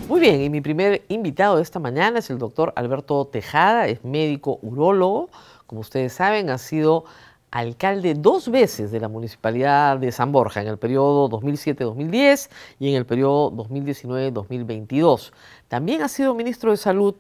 Muy bien, y mi primer invitado de esta mañana es el doctor Alberto Tejada, es médico urólogo. Como ustedes saben, ha sido alcalde 2 veces de la Municipalidad de San Borja, en el periodo 2007-2010 y en el periodo 2019-2022. También ha sido ministro de Salud,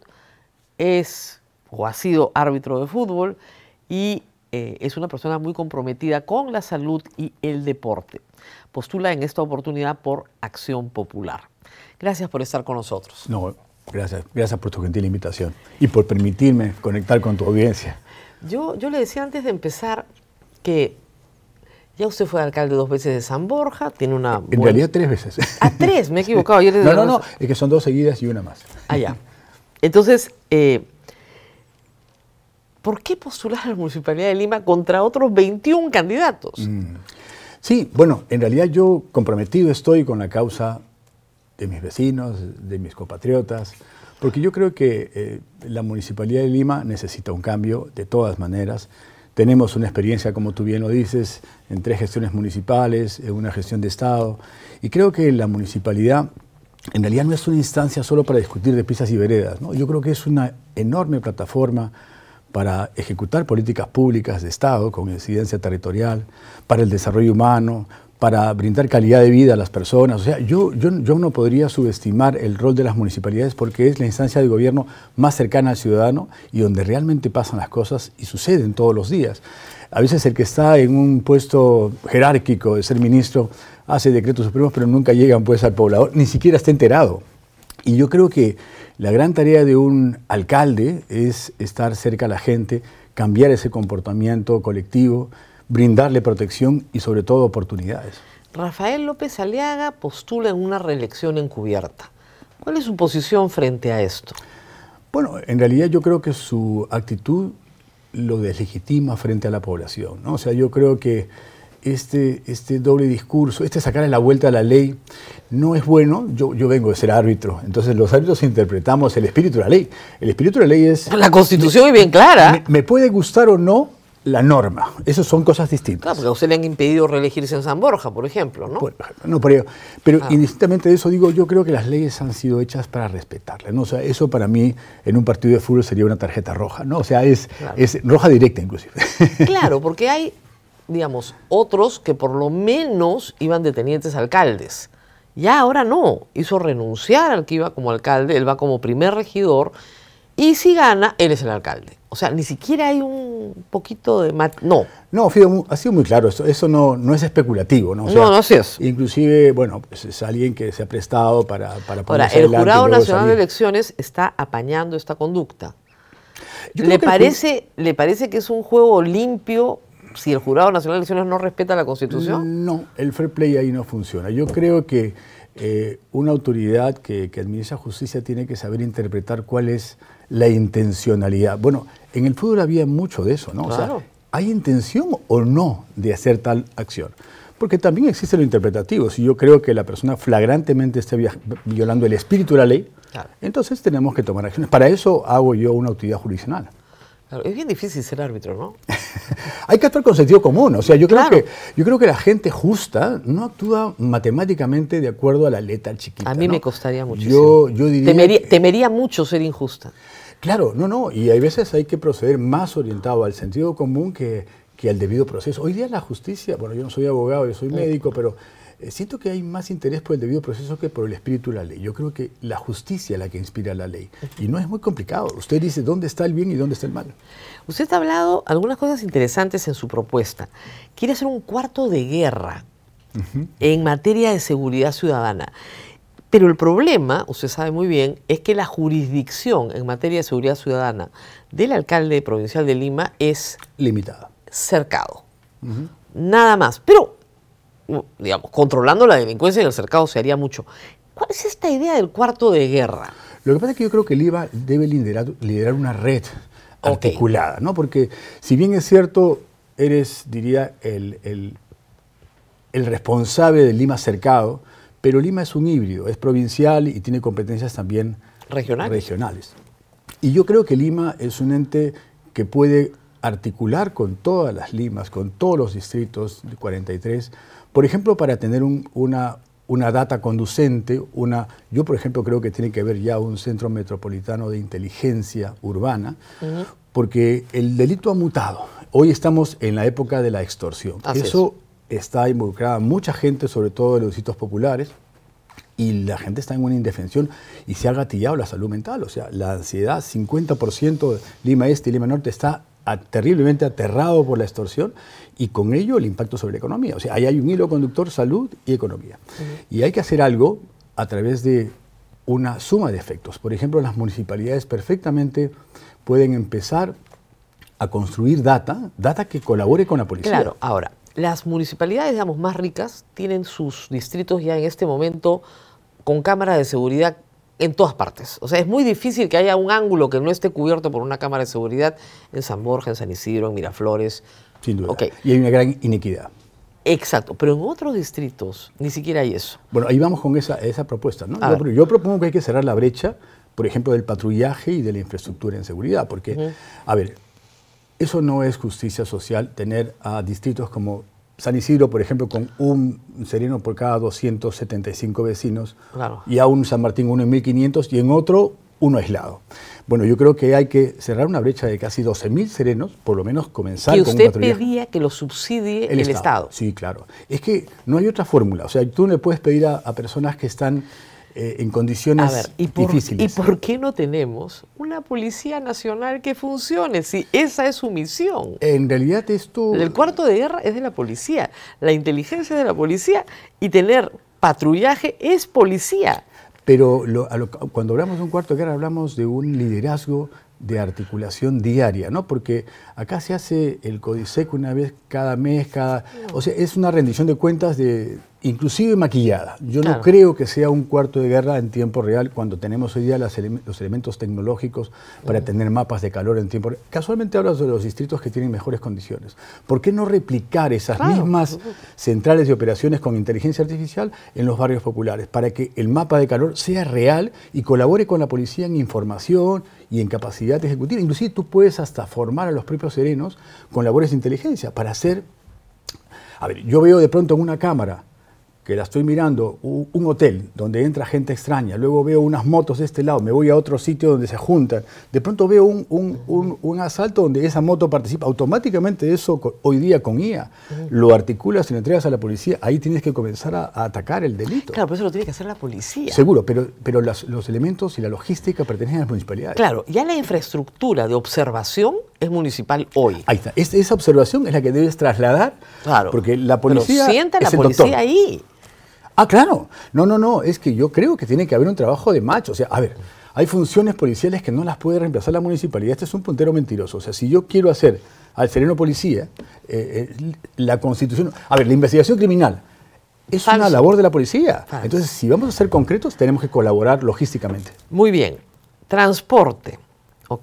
ha sido árbitro de fútbol y es una persona muy comprometida con la salud y el deporte. Postula en esta oportunidad por Acción Popular. Gracias por estar con nosotros. No, gracias por tu gentil invitación y por permitirme conectar con tu audiencia. Yo le decía antes de empezar que ya usted fue alcalde 2 veces de San Borja, tiene una... En realidad 3 veces. Ah, 3, me he equivocado. No, es que son 2 seguidas y una más. Ah, ya. Entonces, ¿por qué postular a la Municipalidad de Lima contra otros 21 candidatos? Sí, bueno, en realidad yo comprometido estoy con la causa de mis vecinos, de mis compatriotas, porque yo creo que la Municipalidad de Lima necesita un cambio de todas maneras. Tenemos una experiencia, como tú bien lo dices, en 3 gestiones municipales, en una gestión de Estado, y creo que la municipalidad en realidad no es una instancia solo para discutir de pistas y veredas, ¿no? Yo creo que es una enorme plataforma para ejecutar políticas públicas de Estado con incidencia territorial, para el desarrollo humano, para brindar calidad de vida a las personas. O sea, yo no podría subestimar el rol de las municipalidades porque es la instancia de gobierno más cercana al ciudadano y donde realmente pasan las cosas y suceden todos los días. A veces el que está en un puesto jerárquico de ser ministro hace decretos supremos, pero nunca llegan pues al poblador, ni siquiera está enterado. Y yo creo que la gran tarea de un alcalde es estar cerca a la gente, cambiar ese comportamiento colectivo, brindarle protección y sobre todo oportunidades. Rafael López Aliaga postula en una reelección encubierta. ¿Cuál es su posición frente a esto? Bueno, en realidad yo creo que su actitud lo deslegitima frente a la población, ¿no? O sea, yo creo que este doble discurso, sacarle la vuelta a la ley, no es bueno. Yo vengo de ser árbitro, entonces los árbitros interpretamos el espíritu de la ley. El espíritu de la ley es... La Constitución es bien clara. Me puede gustar o no la norma, esas son cosas distintas. Claro, porque a usted le han impedido reelegirse en San Borja, por ejemplo, ¿no? Pero indistintamente de eso, digo, yo creo que las leyes han sido hechas para respetarlas, ¿no? O sea, eso para mí en un partido de fútbol sería una tarjeta roja, ¿no? O sea, es roja directa inclusive. Claro, porque hay, digamos, otros que por lo menos iban de tenientes alcaldes. Ya ahora no, hizo renunciar al que iba como alcalde, él va como primer regidor, y si gana, él es el alcalde. O sea, ni siquiera hay un poquito de... No, Fido, ha sido muy claro, eso no es especulativo, ¿no? O sea, no así es. Inclusive, bueno, pues es alguien que se ha prestado para ahora, el Jurado Nacional de Elecciones está apañando esta conducta. ¿Le parece que es un juego limpio si el Jurado Nacional de Elecciones no respeta la Constitución? No, el fair play ahí no funciona. Yo creo que una autoridad que administra justicia tiene que saber interpretar cuál es la intencionalidad. Bueno, en el fútbol había mucho de eso, ¿no? Claro. O sea, ¿hay intención o no de hacer tal acción? Porque también existe lo interpretativo. Si yo creo que la persona flagrantemente está violando el espíritu de la ley, claro, entonces tenemos que tomar acciones. Para eso hago yo una autoridad jurisdiccional. Claro, es bien difícil ser árbitro, ¿no? Hay que actuar con sentido común. O sea, yo creo que la gente justa no actúa matemáticamente de acuerdo a la letra chiquita. A mí, ¿no?, me costaría muchísimo. Yo diría... Temería mucho ser injusta. Claro, y hay veces hay que proceder más orientado al sentido común que al debido proceso. Hoy día la justicia, bueno, yo no soy abogado, yo soy médico, pero siento que hay más interés por el debido proceso que por el espíritu de la ley. Yo creo que la justicia es la que inspira la ley. Y no es muy complicado. Usted dice dónde está el bien y dónde está el mal. Usted ha hablado algunas cosas interesantes en su propuesta. Quiere hacer un cuarto de guerra en materia de seguridad ciudadana. Pero el problema, usted sabe muy bien, es que la jurisdicción en materia de seguridad ciudadana del alcalde provincial de Lima es limitada. Cercado. Nada más. Pero, digamos, controlando la delincuencia en el cercado se haría mucho. ¿Cuál es esta idea del cuarto de guerra? Lo que pasa es que yo creo que el IVA debe liderar una red articulada, ¿no? Porque si bien es cierto, eres, diría, el responsable del Lima cercado, pero Lima es un híbrido, es provincial y tiene competencias también regionales. Y yo creo que Lima es un ente que puede articular con todas las Limas, con todos los distritos de 43, por ejemplo, para tener una una data conducente, yo por ejemplo creo que tiene que haber ya un centro metropolitano de inteligencia urbana, porque el delito ha mutado. Hoy estamos en la época de la extorsión. Eso está involucrada mucha gente, sobre todo de los distritos populares, y la gente está en una indefensión y se ha gatillado la salud mental. O sea, la ansiedad, 50% de Lima Este y Lima Norte está terriblemente aterrado por la extorsión y con ello el impacto sobre la economía. O sea, ahí hay un hilo conductor, salud y economía. Y hay que hacer algo a través de una suma de efectos. Por ejemplo, las municipalidades perfectamente pueden empezar a construir data que colabore con la policía. Claro, ahora, las municipalidades, digamos, más ricas tienen sus distritos ya en este momento con cámaras de seguridad en todas partes. O sea, es muy difícil que haya un ángulo que no esté cubierto por una cámara de seguridad en San Borja, en San Isidro, en Miraflores. Sin duda. Y hay una gran inequidad. Exacto, pero en otros distritos ni siquiera hay eso. Bueno, ahí vamos con esa propuesta, ¿no? Yo propongo que hay que cerrar la brecha, por ejemplo, del patrullaje y de la infraestructura en seguridad, porque, a ver, eso no es justicia social, tener a distritos como San Isidro, por ejemplo, con un sereno por cada 275 vecinos, y a un San Martín uno en 1500 y en otro uno aislado. Bueno, yo creo que hay que cerrar una brecha de casi 12.000 serenos, por lo menos comenzar con un patrullaje. Que usted pedía que lo subsidie el Estado. Sí, claro. Es que no hay otra fórmula. O sea, tú no le puedes pedir a personas que están en condiciones difíciles. ¿Y por qué no tenemos una Policía Nacional que funcione? Si esa es su misión. En realidad esto... El cuarto de guerra es de la policía, la inteligencia es de la policía y tener patrullaje es policía. Pero cuando hablamos de un cuarto de guerra hablamos de un liderazgo de articulación diaria, ¿no? Porque acá se hace el Codisec una vez cada mes, o sea, es una rendición de cuentas inclusive maquillada. Yo no creo que sea un cuarto de guerra en tiempo real cuando tenemos hoy día los elementos tecnológicos para tener mapas de calor en tiempo real. Casualmente hablas de los distritos que tienen mejores condiciones. ¿Por qué no replicar esas mismas centrales de operaciones con inteligencia artificial en los barrios populares para que el mapa de calor sea real y colabore con la policía en información y en capacidad ejecutiva? Inclusive tú puedes hasta formar a los propios serenos con labores de inteligencia para hacer... A ver, yo veo de pronto en una cámara que la estoy mirando, un hotel donde entra gente extraña, luego veo unas motos de este lado, me voy a otro sitio donde se juntan, de pronto veo un asalto donde esa moto participa, automáticamente eso hoy día con IA, lo articulas y lo entregas a la policía, ahí tienes que comenzar a atacar el delito. Claro, pero eso lo tiene que hacer la policía. Seguro, pero los elementos y la logística pertenecen a las municipalidades. Claro, ya la infraestructura de observación es municipal hoy. Ahí está, esa observación es la que debes trasladar, porque la policía pero sienta la policía ahí. Ah, claro. No, es que yo creo que tiene que haber un trabajo de match. O sea, a ver, hay funciones policiales que no las puede reemplazar la municipalidad. Este es un puntero mentiroso. O sea, si yo quiero hacer al sereno policía, la Constitución... A ver, la investigación criminal es una labor de la policía. Entonces, si vamos a ser concretos, tenemos que colaborar logísticamente. Muy bien. Transporte, ¿ok?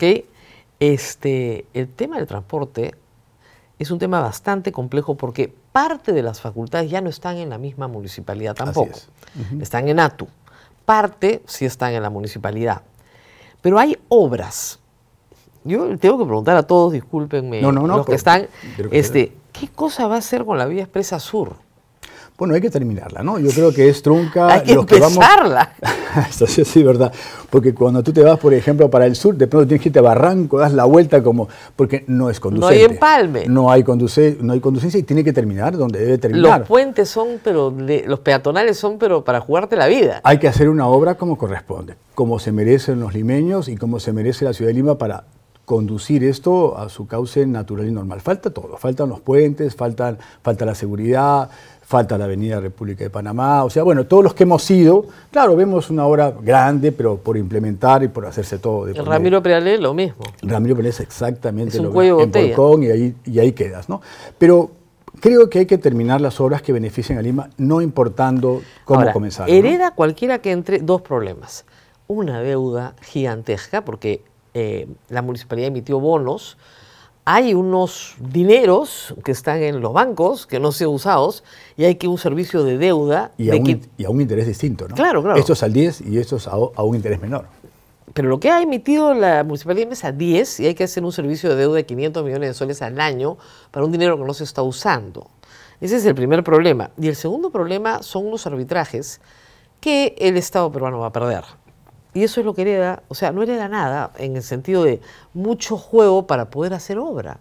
El tema del transporte es un tema bastante complejo porque parte de las facultades ya no están en la misma municipalidad tampoco. Así es. Están en ATU. Parte sí están en la municipalidad. Pero hay obras. Yo tengo que preguntar a todos, discúlpenme, los que están, ¿qué cosa va a hacer con la vía expresa sur? Bueno, hay que terminarla, ¿no? Yo creo que es trunca. Hay que empezarla. Esto sí es verdad. Porque cuando tú te vas, por ejemplo, para el sur, de pronto tienes que irte a Barranco, das la vuelta porque no es conducente. No hay empalme. No hay conducencia y tiene que terminar donde debe terminar. Los puentes son, los peatonales son, para jugarte la vida. Hay que hacer una obra como corresponde, como se merecen los limeños y como se merece la ciudad de Lima para conducir esto a su cauce natural y normal. Falta todo. Faltan los puentes, falta la seguridad, falta la Avenida República de Panamá, o sea, bueno, todos los que hemos ido, claro, vemos una obra grande, pero por implementar y por hacerse todo. El Ramiro Prealé lo mismo. El Ramiro Prealé es exactamente lo mismo. En Porcón y ahí quedas, ¿no? Pero creo que hay que terminar las obras que beneficien a Lima, no importando cómo comenzar. Hereda cualquiera que entre dos problemas. Una deuda gigantesca, porque la municipalidad emitió bonos. Hay unos dineros que están en los bancos que no se han usados y hay que un servicio de deuda. Y a un interés distinto, ¿no? Claro. Estos al 10 y estos a un interés menor. Pero lo que ha emitido la municipalidad es a 10 y hay que hacer un servicio de deuda de 500 millones de soles al año para un dinero que no se está usando. Ese es el primer problema. Y el segundo problema son los arbitrajes que el Estado peruano va a perder. Y eso es lo que hereda, o sea, no hereda nada en el sentido de mucho juego para poder hacer obra.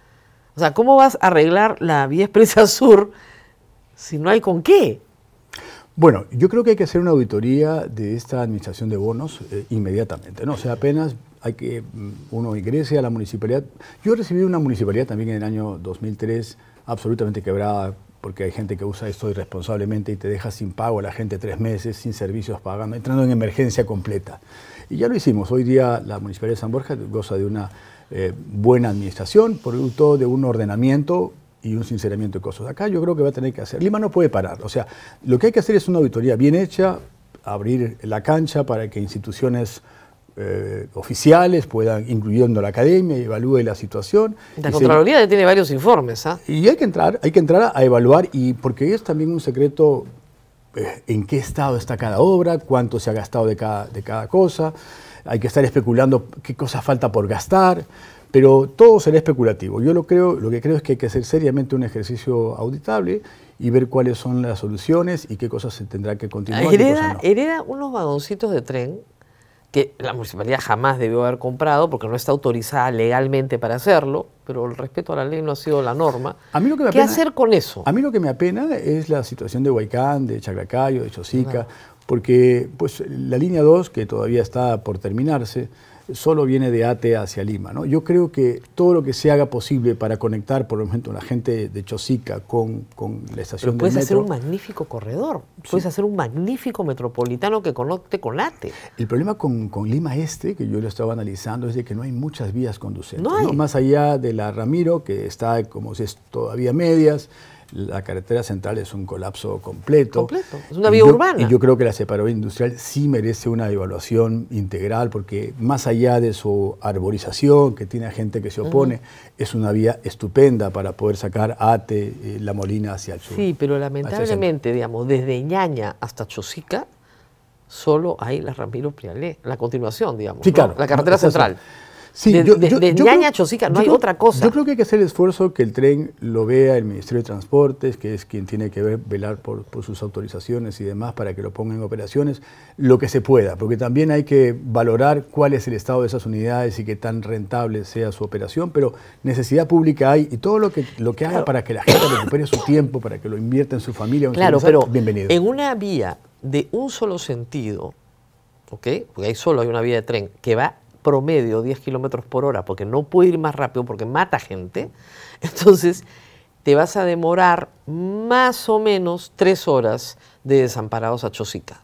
O sea, ¿cómo vas a arreglar la vía expresa sur si no hay con qué? Bueno, yo creo que hay que hacer una auditoría de esta administración de bonos inmediatamente, ¿no? O sea, apenas hay que uno ingrese a la municipalidad. Yo recibí una municipalidad también en el año 2003 absolutamente quebrada, porque hay gente que usa esto irresponsablemente y te deja sin pago a la gente 3 meses, sin servicios pagando, entrando en emergencia completa. Y ya lo hicimos. Hoy día la Municipalidad de San Borja goza de una buena administración, producto de un ordenamiento y un sinceramiento de cosas. Acá yo creo que va a tener que hacer. Lima no puede parar. O sea, lo que hay que hacer es una auditoría bien hecha, abrir la cancha para que instituciones oficiales puedan, incluyendo la academia, y evalúe la situación. La Contraloría tiene varios informes. Y hay que entrar a evaluar, y porque es también un secreto en qué estado está cada obra, cuánto se ha gastado de cada cosa. Hay que estar especulando qué cosa falta por gastar, pero todo será especulativo. Yo lo que creo es que hay que hacer seriamente un ejercicio auditable y ver cuáles son las soluciones y qué cosas se tendrá que continuar. Hereda unos vagoncitos de tren que la municipalidad jamás debió haber comprado porque no está autorizada legalmente para hacerlo, pero el respeto a la ley no ha sido la norma. ¿Qué hacer con eso? A mí lo que me apena es la situación de Huaycán, de Chaclacayo, de Chosica, porque pues, la línea 2, que todavía está por terminarse, solo viene de Ate hacia Lima, ¿no? Yo creo que todo lo que se haga posible para conectar, por ejemplo, la gente de Chosica con la estación del metro. Puedes hacer un magnífico corredor, puedes hacer un magnífico metropolitano que conecte con Ate. El problema con Lima Este, que yo lo estaba analizando, es de que no hay muchas vías conducentes. No hay. Más allá de la Ramiro, que está como si es todavía medias, la carretera central es un colapso completo. Es una vía urbana. Y yo creo que la separadora industrial sí merece una evaluación integral, porque más allá de su arborización, que tiene gente que se opone, es una vía estupenda para poder sacar Ate, La Molina hacia el sur. Sí, pero lamentablemente, digamos, desde Ñaña hasta Chosica, solo hay la Ramiro Prialé, la continuación, digamos, sí, claro, la carretera central. Sí, de Ñaña a Chosica no hay otra cosa. Yo creo que hay que hacer el esfuerzo que el tren lo vea el Ministerio de Transportes, que es quien tiene que velar por sus autorizaciones y demás para que lo ponga en operaciones, lo que se pueda, porque también hay que valorar cuál es el estado de esas unidades y qué tan rentable sea su operación, pero necesidad pública hay, y todo lo que haga para que la gente recupere su tiempo, para que lo invierta en su familia, pero bienvenido. En una vía de un solo sentido, ¿ok? Porque ahí solo hay una vía de tren que va promedio 10 kilómetros por hora, porque no puede ir más rápido porque mata gente, entonces te vas a demorar más o menos 3 horas de Desamparados a Chosica.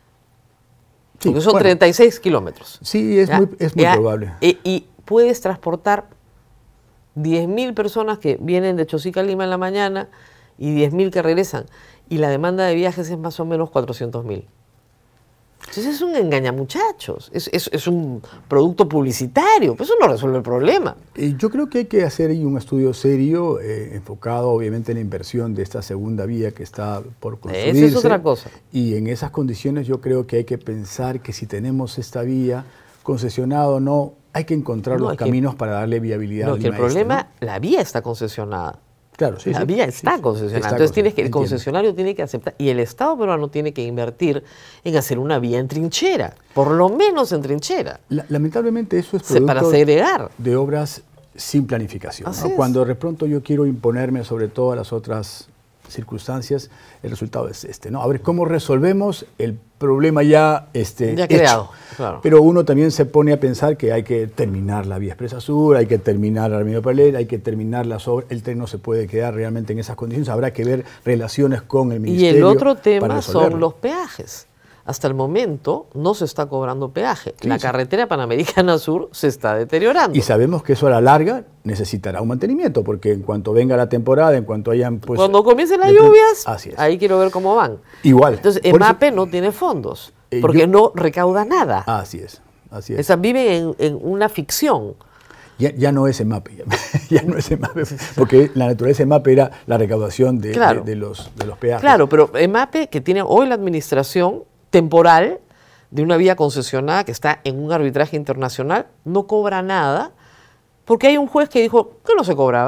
Sí, porque son 36 kilómetros. Sí, es muy probable. Y puedes transportar 10.000 personas que vienen de Chosica a Lima en la mañana y 10.000 que regresan. Y la demanda de viajes es más o menos 400.000. Entonces es un engañamuchachos, es un producto publicitario, pues eso no resuelve el problema. Yo creo que hay que hacer ahí un estudio serio, enfocado obviamente en la inversión de esta segunda vía que está por construirse. Esa es otra cosa. Y en esas condiciones yo creo que hay que pensar que si tenemos esta vía, concesionada o no, hay que encontrar los caminos para darle viabilidad. No, que el problema, la vía está concesionada. Claro, sí, la vía está concesionada. Entonces el concesionario tiene que aceptar, y el Estado peruano tiene que invertir en hacer una vía en trinchera, por lo menos en trinchera. Lamentablemente eso es producto para segregar de obras sin planificación, ¿no? Cuando de pronto yo quiero imponerme sobre todas las otras circunstancias, el resultado es este, ¿no? A ver, ¿cómo resolvemos el problema ya creado? Claro. Pero uno también se pone a pensar que hay que terminar la vía expresa sur, hay que terminar la Avenida Paralela, hay que terminar las obras, el tren no se puede quedar realmente en esas condiciones, habrá que ver relaciones con el Ministerio. Y el otro tema son los peajes. Hasta el momento no se está cobrando peaje. La carretera Panamericana Sur se está deteriorando. Y sabemos que eso a la larga necesitará un mantenimiento, porque en cuanto venga la temporada, en cuanto hayan... Pues, cuando comiencen las lluvias, ahí quiero ver cómo van. Igual. Entonces, EMAPE no tiene fondos, porque no recauda nada. Así es. Viven en una ficción. Ya no es EMAPE, ya no es EMAPE, porque la naturaleza de EMAPE era la recaudación de los peajes. Claro, pero EMAPE, que tiene hoy la administración temporal de una vía concesionada que está en un arbitraje internacional, no cobra nada, porque hay un juez que dijo que no se cobraba.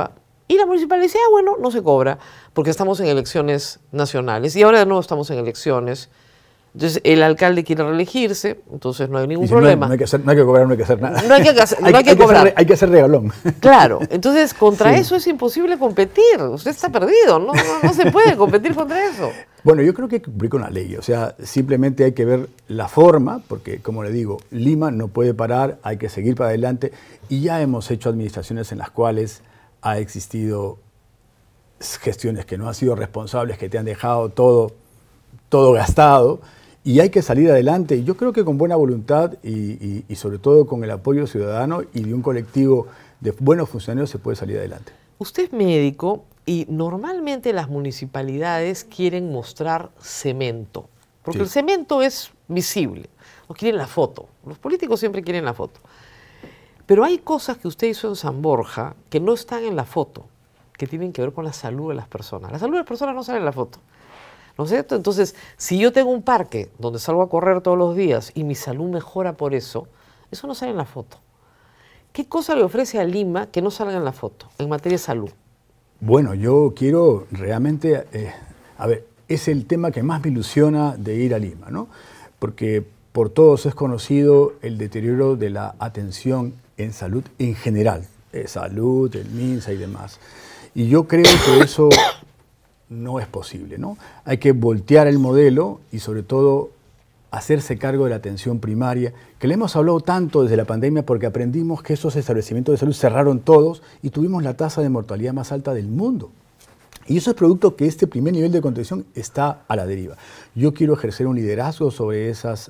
Y la municipalidad decía, bueno, no se cobra, porque estamos en elecciones nacionales. Y ahora de nuevo estamos en elecciones. Entonces, el alcalde quiere reelegirse, entonces no hay ningún problema. No hay que cobrar, no hay que hacer nada. No hay que cobrar. Hay que hacer regalón. Claro, entonces contra eso es imposible competir. Usted está perdido, no se puede competir contra eso. Bueno, yo creo que hay que cumplir con la ley. O sea, simplemente hay que ver la forma, porque, como le digo, Lima no puede parar, hay que seguir para adelante. Y ya hemos hecho administraciones en las cuales ha existido gestiones que no han sido responsables, que te han dejado todo gastado. Y hay que salir adelante. Y yo creo que con buena voluntad y sobre todo con el apoyo ciudadano y de un colectivo de buenos funcionarios se puede salir adelante. Usted es médico y normalmente las municipalidades quieren mostrar cemento, porque el cemento es visible, no quieren la foto. Los políticos siempre quieren la foto. Pero hay cosas que usted hizo en San Borja que no están en la foto, que tienen que ver con la salud de las personas. La salud de las personas no sale en la foto. ¿No es cierto? Entonces, si yo tengo un parque donde salgo a correr todos los días y mi salud mejora por eso, eso no sale en la foto. ¿Qué cosa le ofrece a Lima que no salga en la foto en materia de salud? Bueno, yo quiero realmente, a ver, es el tema que más me ilusiona de ir a Lima, ¿no? Porque por todos es conocido el deterioro de la atención en salud en general, salud, el MINSA y demás. Y yo creo que eso no es posible, ¿no? Hay que voltear el modelo y sobre todo hacerse cargo de la atención primaria, que le hemos hablado tanto desde la pandemia porque aprendimos que esos establecimientos de salud cerraron todos y tuvimos la tasa de mortalidad más alta del mundo. Y eso es producto que este primer nivel de contención está a la deriva. Yo quiero ejercer un liderazgo sobre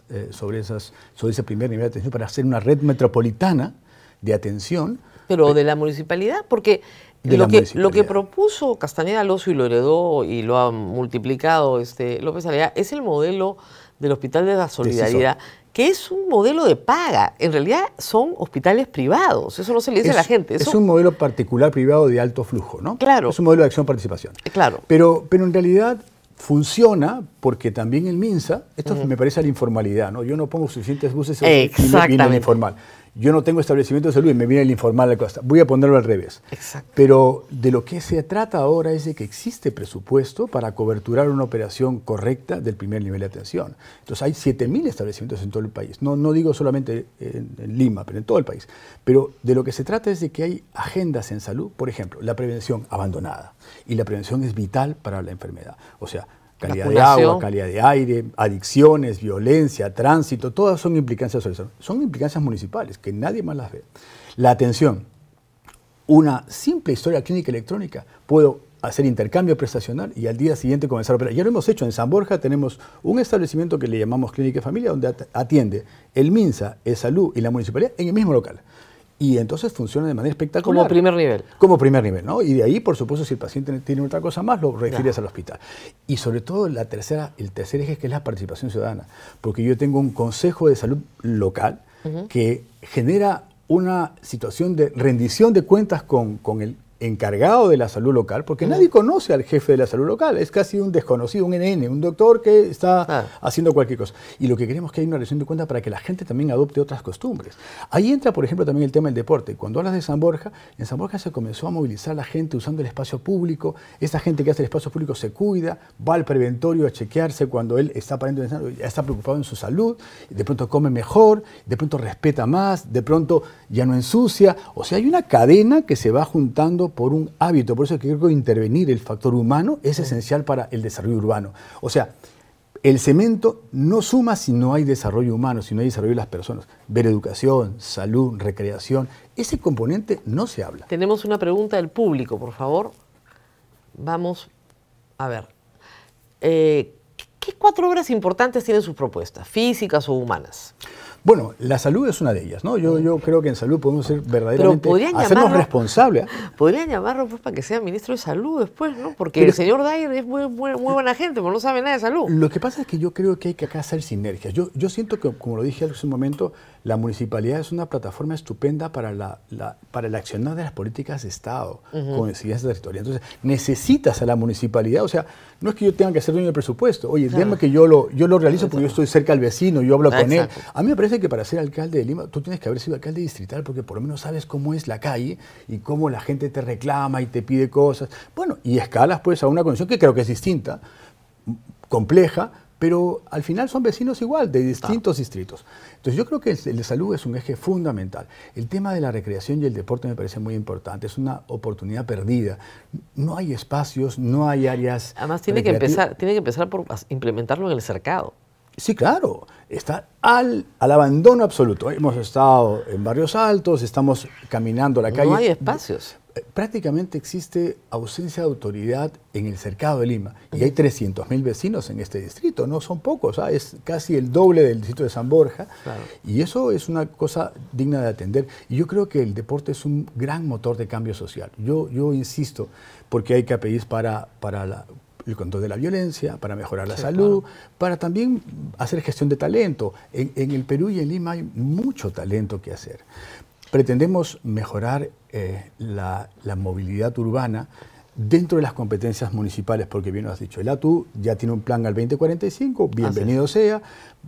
ese primer nivel de atención para hacer una red metropolitana de atención. Pero de la municipalidad, porque lo que propuso Castañeda Alozzo y lo heredó y lo ha multiplicado López Aliaga es el modelo del Hospital de la Solidaridad, que es un modelo de paga. En realidad son hospitales privados, eso no se le dice a la gente. Es un modelo particular privado de alto flujo, ¿no? Claro. Es un modelo de acción-participación. Claro. Pero en realidad funciona porque también el MINSA, esto me parece a la informalidad, ¿no? Yo no pongo suficientes buses y me viene el informal. Yo no tengo establecimiento de salud y me viene el informal a la costa. Voy a ponerlo al revés. Exacto. Pero de lo que se trata ahora es de que existe presupuesto para coberturar una operación correcta del primer nivel de atención. Entonces hay 7.000 establecimientos en todo el país. No digo solamente en Lima, pero en todo el país. Pero de lo que se trata es de que hay agendas en salud, por ejemplo, la prevención abandonada. Y la prevención es vital para la enfermedad. O sea, calidad de agua, calidad de aire, adicciones, violencia, tránsito, todas son implicancias sociales. Son implicancias municipales que nadie más las ve. La atención, una simple historia clínica electrónica, puedo hacer intercambio prestacional y al día siguiente comenzar a operar. Ya lo hemos hecho en San Borja, tenemos un establecimiento que le llamamos Clínica y Familia, donde atiende el MINSA, el Salud y la Municipalidad en el mismo local. Y entonces funciona de manera espectacular. Como primer nivel. Como primer nivel, ¿no? Y de ahí, por supuesto, si el paciente tiene otra cosa más, lo refieres al hospital. Y sobre todo el tercer eje, que es la participación ciudadana. Porque yo tengo un consejo de salud local que genera una situación de rendición de cuentas con el encargado de la salud local, porque nadie conoce al jefe de la salud local, es casi un desconocido, un NN, un doctor que está haciendo cualquier cosa. Y lo que queremos es que haya una rendición de cuentas para que la gente también adopte otras costumbres. Ahí entra, por ejemplo, también el tema del deporte. Cuando hablas de San Borja, en San Borja se comenzó a movilizar a la gente usando el espacio público. Esa gente que hace el espacio público se cuida, va al preventorio a chequearse cuando él está aparentemente ya está preocupado en su salud, de pronto come mejor, de pronto respeta más, de pronto ya no ensucia. O sea, hay una cadena que se va juntando por un hábito. Por eso creo que intervenir el factor humano es esencial para el desarrollo urbano. O sea, el cemento no suma si no hay desarrollo humano, si no hay desarrollo de las personas. Ver educación, salud, recreación, ese componente no se habla. Tenemos una pregunta del público, por favor. Vamos a ver. ¿Qué 4 obras importantes tienen sus propuestas, físicas o humanas? Bueno, la salud es una de ellas, ¿no? Yo creo que en salud podemos ser verdaderamente, hacernos responsables. Podrían llamarlo pues para que sea ministro de salud después, ¿no? Porque el señor Dyer es muy buena gente, pero no sabe nada de salud. Lo que pasa es que yo creo que hay que acá hacer sinergias. Yo siento que, como lo dije hace un momento, la municipalidad es una plataforma estupenda para el accionar de las políticas de Estado con incidencia territorial. Entonces, necesitas a la municipalidad, o sea, no es que yo tenga que ser dueño del presupuesto. Oye, déjame que yo lo realizo porque yo estoy cerca al vecino, yo hablo con él. A mí me parece parece que para ser alcalde de Lima, tú tienes que haber sido alcalde distrital porque por lo menos sabes cómo es la calle y cómo la gente te reclama y te pide cosas. Bueno, y escalas pues a una condición que creo que es distinta, compleja, pero al final son vecinos igual, de distintos distritos. Entonces yo creo que el de salud es un eje fundamental. El tema de la recreación y el deporte me parece muy importante, es una oportunidad perdida. No hay espacios, no hay áreas. Además tiene que empezar por implementarlo en el cercado. Sí, claro, está al abandono absoluto. Hemos estado en Barrios Altos, estamos caminando a la calle. No hay espacios. Prácticamente existe ausencia de autoridad en el cercado de Lima. Y hay 300.000 vecinos en este distrito, no son pocos, ¿sabes? Es casi el doble del distrito de San Borja. Claro. Y eso es una cosa digna de atender. Y yo creo que el deporte es un gran motor de cambio social. Yo insisto, porque hay KPIs para el control de la violencia, para mejorar la salud, claro, para también hacer gestión de talento. En el Perú y en Lima hay mucho talento que hacer. Pretendemos mejorar la movilidad urbana dentro de las competencias municipales, porque bien lo has dicho, el ATU ya tiene un plan al 2045, bienvenido sea,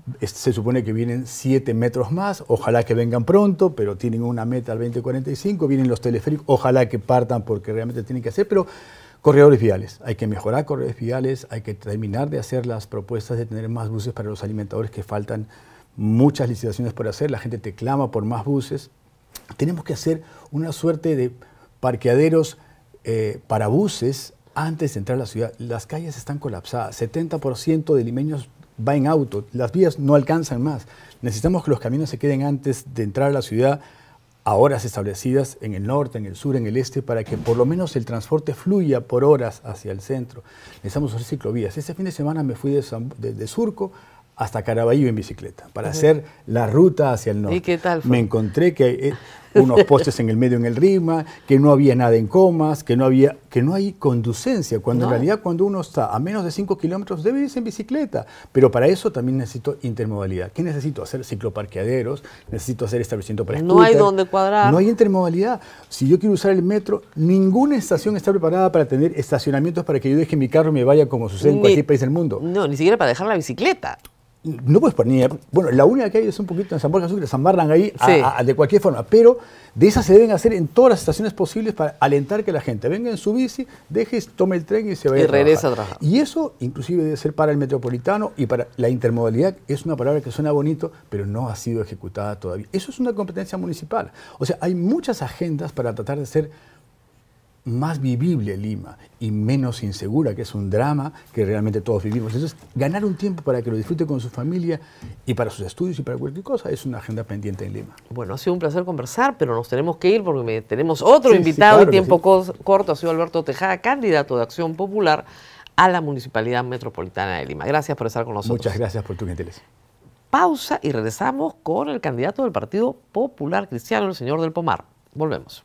se supone que vienen 7 metros más, ojalá que vengan pronto, pero tienen una meta al 2045, vienen los teleféricos, ojalá que partan porque realmente tienen que hacer, pero corredores viales, hay que mejorar corredores viales, hay que terminar de hacer las propuestas de tener más buses para los alimentadores, que faltan muchas licitaciones por hacer, la gente te clama por más buses. Tenemos que hacer una suerte de parqueaderos para buses antes de entrar a la ciudad. Las calles están colapsadas, 70% de limeños va en auto, las vías no alcanzan más. Necesitamos que los caminos se queden antes de entrar a la ciudad, a horas establecidas en el norte, en el sur, en el este, para que por lo menos el transporte fluya por horas hacia el centro. Necesitamos hacer ciclovías. Este fin de semana me fui de Surco hasta Caraballo en bicicleta, para hacer la ruta hacia el norte. ¿Y qué tal fue? Me encontré que hay unos postes en el medio en el Rima, que no había nada en comas, que no hay conducencia, cuando en realidad cuando uno está a menos de 5 kilómetros debe irse en bicicleta, pero para eso también necesito intermodalidad. ¿Qué necesito? Hacer cicloparqueaderos, necesito hacer establecimiento para scooter. No hay donde cuadrar. No hay intermodalidad. Si yo quiero usar el metro, ninguna estación está preparada para tener estacionamientos para que yo deje mi carro y me vaya como sucede en cualquier país del mundo. No, ni siquiera para dejar la bicicleta. No puedes poner, bueno, la única que hay es un poquito en San Borja Sucre, se amarran ahí de cualquier forma, pero de esas se deben hacer en todas las estaciones posibles para alentar que la gente venga en su bici, deje, tome el tren y se vaya y regresa a trabajar. Y eso inclusive debe ser para el metropolitano y para la intermodalidad, es una palabra que suena bonito, pero no ha sido ejecutada todavía. Eso es una competencia municipal. O sea, hay muchas agendas para tratar de ser más vivible Lima y menos insegura, que es un drama que realmente todos vivimos. Entonces, ganar un tiempo para que lo disfrute con su familia y para sus estudios y para cualquier cosa es una agenda pendiente en Lima. Bueno, ha sido un placer conversar, pero nos tenemos que ir porque tenemos otro invitado claro y tiempo corto. Ha sido Alberto Tejada, candidato de Acción Popular a la Municipalidad Metropolitana de Lima. Gracias por estar con nosotros. Muchas gracias por tu gentileza. Pausa y regresamos con el candidato del Partido Popular Cristiano, el señor Del Pomar. Volvemos.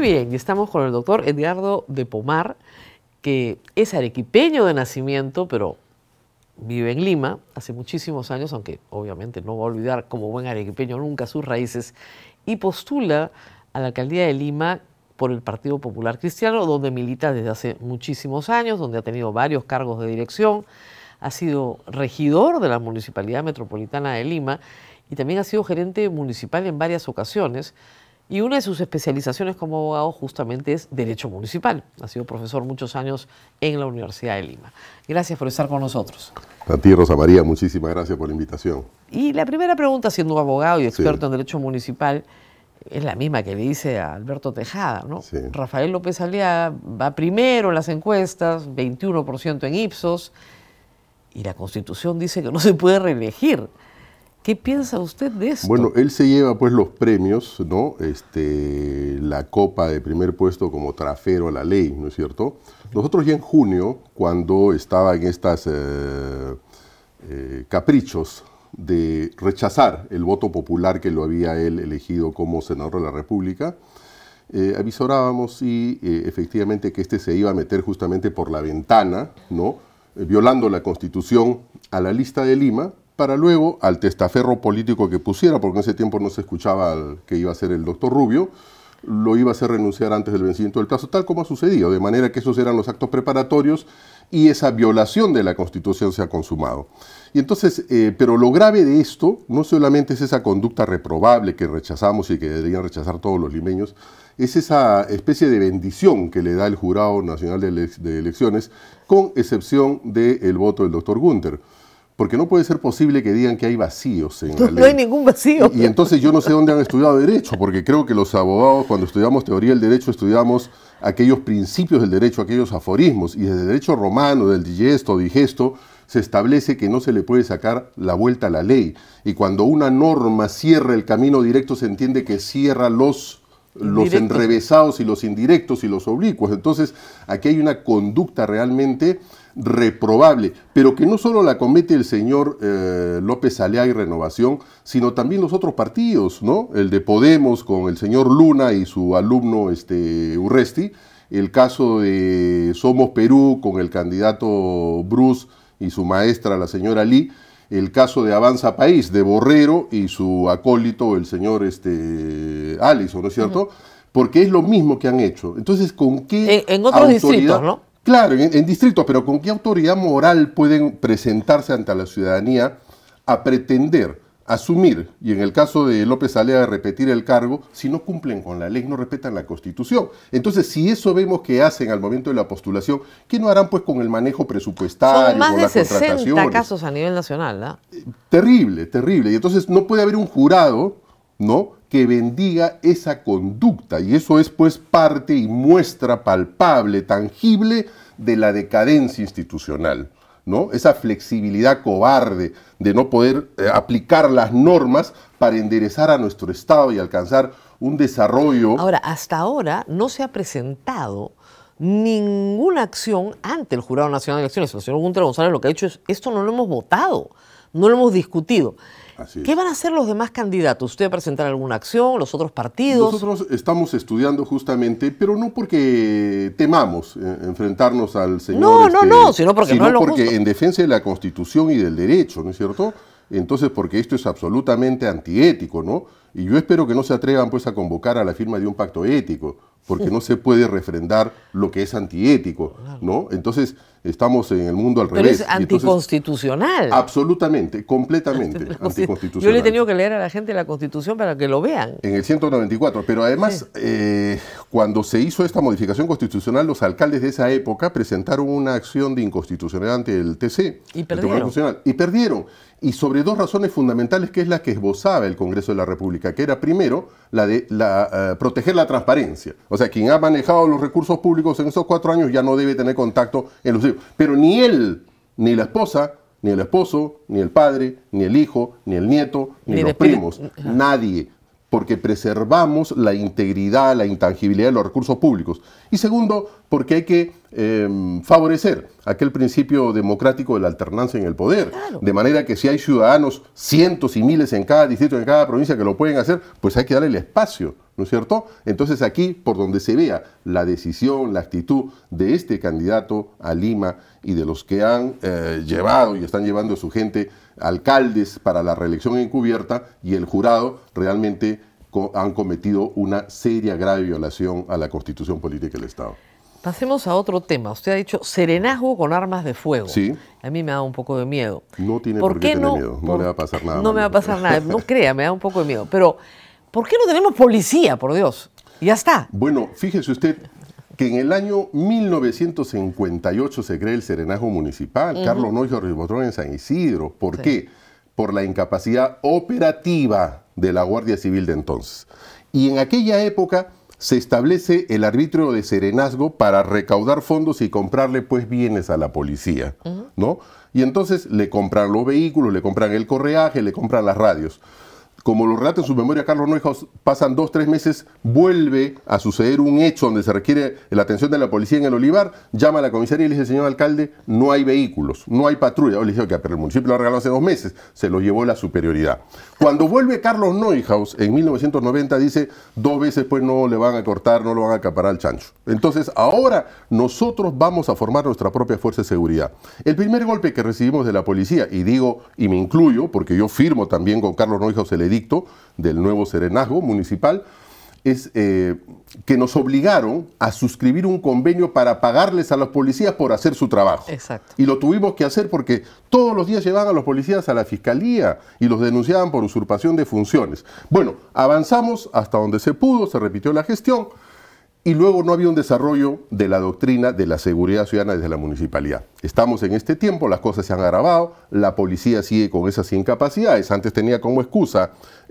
bien, y estamos con el doctor Edgardo de Pomar, que es arequipeño de nacimiento, pero vive en Lima hace muchísimos años, aunque obviamente no va a olvidar como buen arequipeño nunca sus raíces, y postula a la alcaldía de Lima por el Partido Popular Cristiano, donde milita desde hace muchísimos años, donde ha tenido varios cargos de dirección, ha sido regidor de la Municipalidad Metropolitana de Lima y también ha sido gerente municipal en varias ocasiones. Y una de sus especializaciones como abogado justamente es Derecho Municipal. Ha sido profesor muchos años en la Universidad de Lima. Gracias por estar con nosotros. A ti, Rosa María, muchísimas gracias por la invitación. Y la primera pregunta, siendo abogado y experto en Derecho Municipal, es la misma que le hice a Alberto Tejada, ¿no? Sí. Rafael López Aliaga va primero en las encuestas, 21% en Ipsos, y la Constitución dice que no se puede reelegir. ¿Qué piensa usted de esto? Bueno, él se lleva pues los premios, ¿no? La copa de primer puesto como trafero a la ley, ¿no es cierto? Nosotros ya en junio, cuando estaba en estas caprichos de rechazar el voto popular que lo había él elegido como senador de la República, avisorábamos y efectivamente que se iba a meter justamente por la ventana, ¿no? Violando la Constitución a la lista de Lima, para luego al testaferro político que pusiera, porque en ese tiempo no se escuchaba que iba a ser el doctor Rubio, lo iba a hacer renunciar antes del vencimiento del plazo, tal como ha sucedido, de manera que esos eran los actos preparatorios y esa violación de la Constitución se ha consumado. Y entonces, pero lo grave de esto no solamente es esa conducta reprobable que rechazamos y que deberían rechazar todos los limeños, es esa especie de bendición que le da el Jurado Nacional de Elecciones, con excepción del voto del doctor Günther. Porque no puede ser posible que digan que hay vacíos en la ley. No hay ningún vacío. Y entonces yo no sé dónde han estudiado Derecho, porque creo que los abogados, cuando estudiamos teoría del derecho, estudiamos aquellos principios del derecho, aquellos aforismos, y desde el derecho romano, del digesto, digesto, se establece que no se le puede sacar la vuelta a la ley. Y cuando una norma cierra el camino directo, se entiende que cierra los enrevesados y los indirectos y los oblicuos. Entonces, aquí hay una conducta realmente reprobable, pero que no solo la comete el señor López Aliaga y Renovación, sino también los otros partidos, ¿no? El de Podemos con el señor Luna y su alumno Urresti, el caso de Somos Perú con el candidato Bruce y su maestra, la señora Lee, el caso de Avanza País, de Borrero y su acólito, el señor Allison, ¿no es cierto? Porque es lo mismo que han hecho. Entonces, ¿con qué en otros distritos, ¿no? Claro, en distritos, pero ¿con qué autoridad moral pueden presentarse ante la ciudadanía a pretender asumir, y en el caso de López Aliaga repetir el cargo, si no cumplen con la ley, no respetan la Constitución? Entonces, si eso vemos que hacen al momento de la postulación, ¿qué no harán pues con el manejo presupuestario, Son más con de las 60 contrataciones? casos a nivel nacional, ¿no? Terrible, terrible. Y entonces no puede haber un jurado, ¿no?, que bendiga esa conducta, y eso es pues parte y muestra palpable, tangible de la decadencia institucional, ¿no? Esa flexibilidad cobarde de no poder aplicar las normas para enderezar a nuestro Estado y alcanzar un desarrollo. Ahora, hasta ahora no se ha presentado ninguna acción ante el Jurado Nacional de Elecciones. El señor Günther González lo que ha dicho es, esto no lo hemos votado, no lo hemos discutido. ¿Qué van a hacer los demás candidatos? ¿Usted va a presentar alguna acción? ¿Los otros partidos? Nosotros estamos estudiando justamente, pero no porque temamos enfrentarnos al señor... No, sino porque no es lo porque justo. En defensa de la Constitución y del derecho, ¿no es cierto? Entonces, porque esto es absolutamente antiético, ¿no? Y yo espero que no se atrevan pues a convocar a la firma de un pacto ético, porque no se puede refrendar lo que es antiético, ¿no? Entonces, estamos en el mundo al revés. Pero es anticonstitucional. Absolutamente, completamente anticonstitucional. Yo le he tenido que leer a la gente la Constitución para que lo vean. En el 194, pero además, cuando se hizo esta modificación constitucional, los alcaldes de esa época presentaron una acción de inconstitucionalidad ante el TC. Y perdieron. Y perdieron. Y sobre dos razones fundamentales, que es la que esbozaba el Congreso de la República, que era primero la de proteger la transparencia. O sea, quien ha manejado los recursos públicos en esos 4 años ya no debe tener contacto en los hijos. Pero ni él, ni la esposa, ni el esposo, ni el padre, ni el hijo, ni el nieto, ni los primos, nadie, porque preservamos la integridad, la intangibilidad de los recursos públicos. Y segundo, porque hay que favorecer aquel principio democrático de la alternancia en el poder. Claro. De manera que si hay ciudadanos, cientos y miles en cada distrito, en cada provincia que lo pueden hacer, pues hay que darle el espacio, ¿no es cierto? Entonces aquí, por donde se vea la decisión, la actitud de este candidato a Lima y de los que han llevado y están llevando a su gente alcaldes para la reelección encubierta, y el jurado realmente han cometido una seria, grave violación a la Constitución Política del Estado. Pasemos a otro tema. Usted ha dicho serenazgo con armas de fuego. Sí. A mí me da un poco de miedo. No tiene por qué tener miedo, no le va a pasar nada. No me va a pasar nada, no crea, me da un poco de miedo. Pero, ¿por qué no tenemos policía, por Dios? Y ya está. Bueno, fíjese usted que en el año 1958 se crea el serenazgo municipal, Carlos Neuhaus Ribotrón en San Isidro. ¿Por qué? Por la incapacidad operativa de la Guardia Civil de entonces. Y en aquella época se establece el arbitrio de serenazgo para recaudar fondos y comprarle pues bienes a la policía, ¿no? Y entonces le compran los vehículos, le compran el correaje, le compran las radios. Como lo relata en su memoria Carlos Neuhaus, pasan 2 o 3 meses, vuelve a suceder un hecho donde se requiere la atención de la policía en el Olivar, llama a la comisaría y le dice: señor alcalde, no hay vehículos, no hay patrulla. Le dice: pero el municipio lo regaló hace 2 meses, se lo llevó la superioridad. Cuando vuelve Carlos Neuhaus en 1990, dice: 2 veces pues no le van a cortar, no lo van a acaparar al chancho. Entonces ahora nosotros vamos a formar nuestra propia fuerza de seguridad. El primer golpe que recibimos de la policía, y digo, y me incluyo, porque yo firmo también con Carlos Neuhaus el edicto del nuevo serenazgo municipal, es que nos obligaron a suscribir un convenio para pagarles a los policías por hacer su trabajo. Exacto. Y lo tuvimos que hacer porque todos los días llevaban a los policías a la fiscalía y los denunciaban por usurpación de funciones. Bueno, avanzamos hasta donde se pudo, se repitió la gestión, y luego no había un desarrollo de la doctrina de la seguridad ciudadana desde la municipalidad. Estamos en este tiempo, las cosas se han agravado, la policía sigue con esas incapacidades. Antes tenía como excusa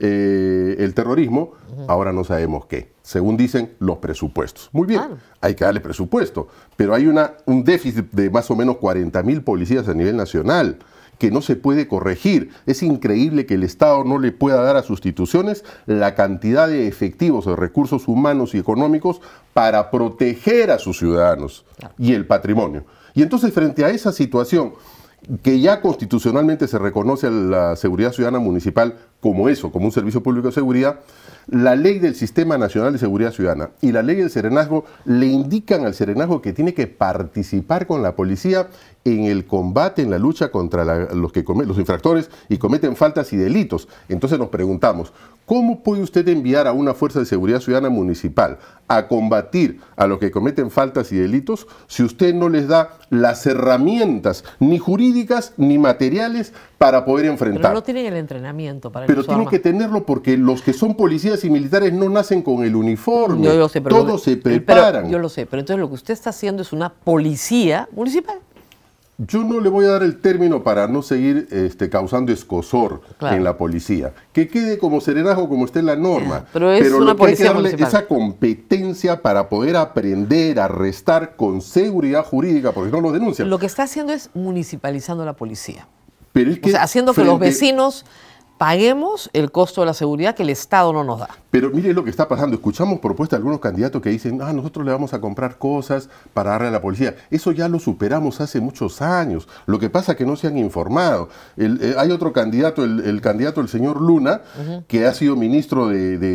el terrorismo, ahora no sabemos qué. Según dicen, los presupuestos. Muy bien, hay que darle presupuesto, pero hay un déficit de más o menos 40.000 policías a nivel nacional que no se puede corregir. Es increíble que el Estado no le pueda dar a sus instituciones la cantidad de efectivos, de recursos humanos y económicos para proteger a sus ciudadanos y el patrimonio. Y entonces, frente a esa situación, que ya constitucionalmente se reconoce a la seguridad ciudadana municipal como eso, como un servicio público de seguridad, la ley del Sistema Nacional de Seguridad Ciudadana y la ley del serenazgo le indican al serenazgo que tiene que participar con la policía en el combate, en la lucha contra los infractores y cometen faltas y delitos. Entonces nos preguntamos, ¿cómo puede usted enviar a una fuerza de seguridad ciudadana municipal a combatir a los que cometen faltas y delitos si usted no les da las herramientas, ni jurídicas ni materiales, para poder enfrentar? Pero no tienen el entrenamiento para Pero tienen que tenerlo, porque los que son policías y militares no nacen con el uniforme. Yo lo sé, pero todos se preparan. Yo lo sé, pero entonces lo que usted está haciendo es una policía municipal. Yo no le voy a dar el término para no seguir causando escozor en la policía. Que quede como serenazgo, como esté en la norma. Pero es una lo que hay que policía darle municipal. esa competencia para poder aprender a arrestar con seguridad jurídica, porque no lo denuncian. Lo que está haciendo es municipalizando la policía. Pero es que O sea, haciendo que los vecinos paguemos el costo de la seguridad que el Estado no nos da. Pero mire lo que está pasando. Escuchamos propuestas de algunos candidatos que dicen: nosotros le vamos a comprar cosas para darle a la policía. Eso ya lo superamos hace muchos años. Lo que pasa es que no se han informado. Hay otro candidato, el candidato, el señor Luna, que ha sido ministro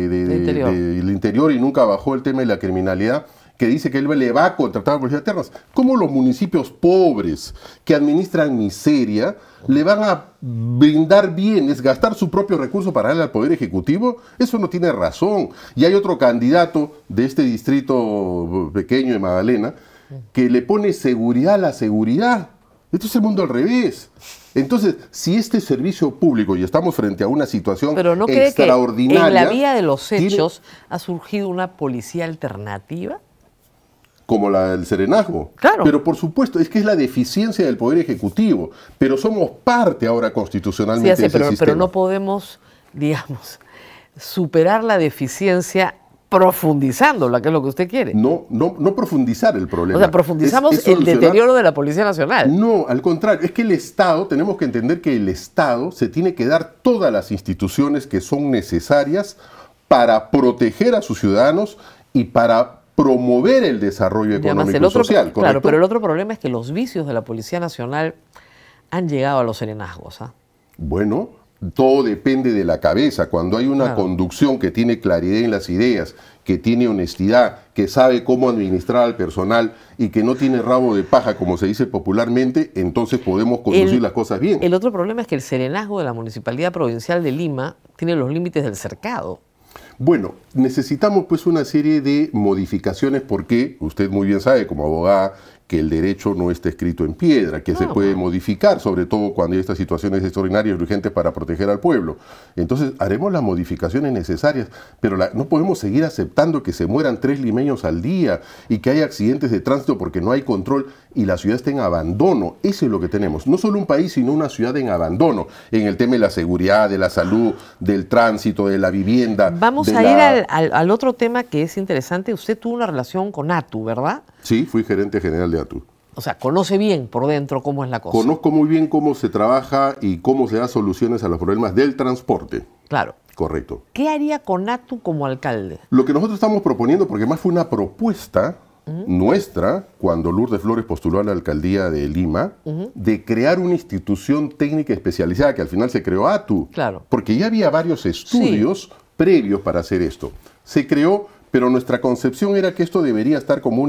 del Interior y nunca bajó el tema de la criminalidad, que dice que él le va a contratar a policías internas. ¿Cómo los municipios pobres que administran miseria le van a brindar bienes, gastar su propio recurso para darle al Poder Ejecutivo? Eso no tiene razón. Y hay otro candidato de este distrito pequeño de Magdalena que le pone seguridad a la seguridad. Esto es el mundo al revés. Entonces, si este servicio público, y estamos frente a una situación ¿Pero no cree extraordinaria, que en la vía de los hechos ha surgido una policía alternativa? Como la del serenazgo. Claro. Pero por supuesto, es que es la deficiencia del Poder Ejecutivo. Pero somos parte ahora constitucionalmente de ese sistema. Pero no podemos, digamos, superar la deficiencia profundizándola, que es lo que usted quiere. No profundizar el problema. O sea, profundizamos el deterioro de la Policía Nacional. No, al contrario, es que el Estado, tenemos que entender que el Estado se tiene que dar todas las instituciones que son necesarias para proteger a sus ciudadanos y para promover el desarrollo económico y social, ¿correcto? Claro, pero el otro problema es que los vicios de la Policía Nacional han llegado a los serenazgos, ¿ah? Bueno, todo depende de la cabeza. Cuando hay una conducción que tiene claridad en las ideas, que tiene honestidad, que sabe cómo administrar al personal y que no tiene rabo de paja, como se dice popularmente, entonces podemos conducir las cosas bien. El otro problema es que el serenazgo de la Municipalidad Provincial de Lima tiene los límites del cercado. Bueno, necesitamos pues una serie de modificaciones porque usted muy bien sabe como abogada que el derecho no está escrito en piedra, que se puede modificar, sobre todo cuando hay estas situaciones extraordinarias y urgentes para proteger al pueblo. Entonces haremos las modificaciones necesarias, pero no podemos seguir aceptando que se mueran 3 limeños al día y que haya accidentes de tránsito porque no hay control y la ciudad está en abandono. Eso es lo que tenemos. No solo un país, sino una ciudad en abandono, en el tema de la seguridad, de la salud, del tránsito, de la vivienda. Vamos a ir al otro tema que es interesante. Usted tuvo una relación con ATU, ¿verdad? Sí, fui gerente general de ATU. O sea, conoce bien por dentro cómo es la cosa. Conozco muy bien cómo se trabaja y cómo se da soluciones a los problemas del transporte. Claro. Correcto. ¿Qué haría con ATU como alcalde? Lo que nosotros estamos proponiendo, porque más fue una propuesta nuestra, cuando Lourdes Flores postuló a la alcaldía de Lima, de crear una institución técnica especializada, que al final se creó ATU. Claro. Porque ya había varios estudios previos para hacer esto. Se creó, pero nuestra concepción era que esto debería estar como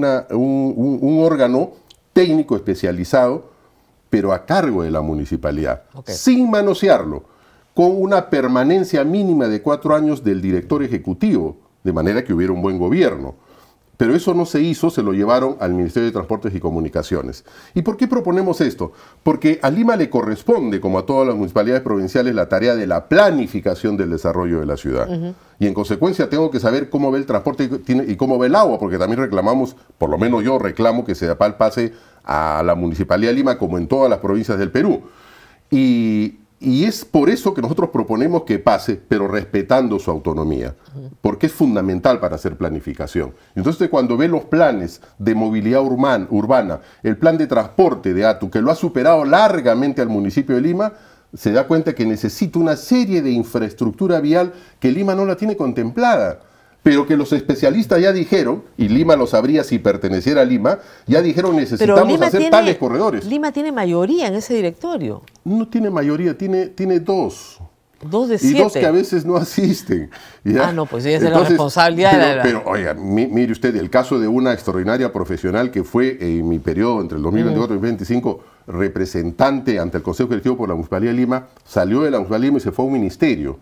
un órgano técnico especializado, pero a cargo de la municipalidad, sin manosearlo, con una permanencia mínima de 4 años del director ejecutivo, de manera que hubiera un buen gobierno. Pero eso no se hizo, se lo llevaron al Ministerio de Transportes y Comunicaciones. ¿Y por qué proponemos esto? Porque a Lima le corresponde, como a todas las municipalidades provinciales, la tarea de la planificación del desarrollo de la ciudad. Y en consecuencia tengo que saber cómo ve el transporte y cómo ve el agua, porque también reclamamos, por lo menos yo reclamo que Sedapal pase a la Municipalidad de Lima como en todas las provincias del Perú. Y es por eso que nosotros proponemos que pase, pero respetando su autonomía, porque es fundamental para hacer planificación. Entonces, cuando ve los planes de movilidad urbana, el plan de transporte de ATU, que lo ha superado largamente al municipio de Lima, se da cuenta que necesita una serie de infraestructura vial que Lima no la tiene contemplada, pero que los especialistas ya dijeron, y Lima lo sabría si perteneciera a Lima, ya dijeron necesitamos hacer tales corredores. Lima tiene mayoría en ese directorio. No tiene mayoría, tiene 2. 2 de 7. Y 2 que a veces no asisten. ¿Ya? Ah, no, pues ella es la responsabilidad. Pero oiga, mire usted, el caso de una extraordinaria profesional que fue en mi periodo entre el 2024 y el 2025 representante ante el Consejo Directivo por la Municipalidad de Lima, salió de la Municipalidad de Lima y se fue a un ministerio.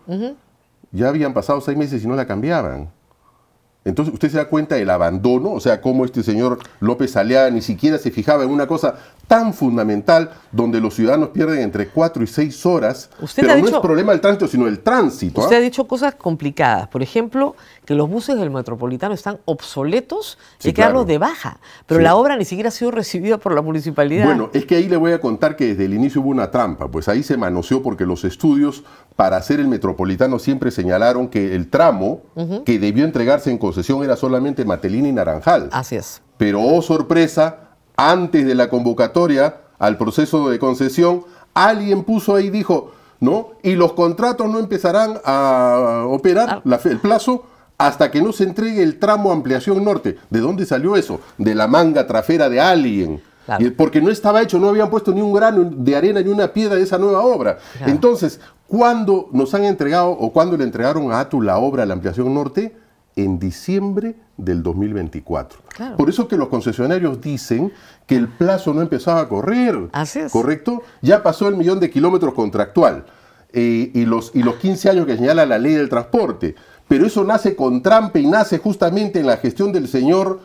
Ya habían pasado 6 meses y no la cambiaban. Entonces usted se da cuenta del abandono, o sea, cómo este señor López Aliaga ni siquiera se fijaba en una cosa tan fundamental donde los ciudadanos pierden entre 4 y 6 horas, pero no es problema del tránsito, sino el tránsito. Usted ha dicho cosas complicadas, por ejemplo, que los buses del Metropolitano están obsoletos y hay que darlos de baja, pero la obra ni siquiera ha sido recibida por la municipalidad. Bueno, es que ahí le voy a contar que desde el inicio hubo una trampa, pues ahí se manoseó porque los estudios para hacer el Metropolitano siempre señalaron que el tramo que debió entregarse en concesión era solamente Matelín y Naranjal. Así es. Pero, oh sorpresa, antes de la convocatoria al proceso de concesión, alguien puso ahí y dijo, ¿no? Y los contratos no empezarán a operar el plazo hasta que no se entregue el tramo Ampliación Norte. ¿De dónde salió eso? De la manga trafera de alguien. Claro. Porque no estaba hecho, no habían puesto ni un grano de arena ni una piedra de esa nueva obra. Claro. Entonces, ¿cuándo nos han entregado o cuándo le entregaron a ATU la obra de la Ampliación Norte? En diciembre del 2024. Claro. Por eso que los concesionarios dicen que el plazo no empezaba a correr. Así es. ¿Correcto? Ya pasó el 1.000.000 de kilómetros contractual y los 15 años que señala la ley del transporte. Pero eso nace con trampa y nace justamente en la gestión del señor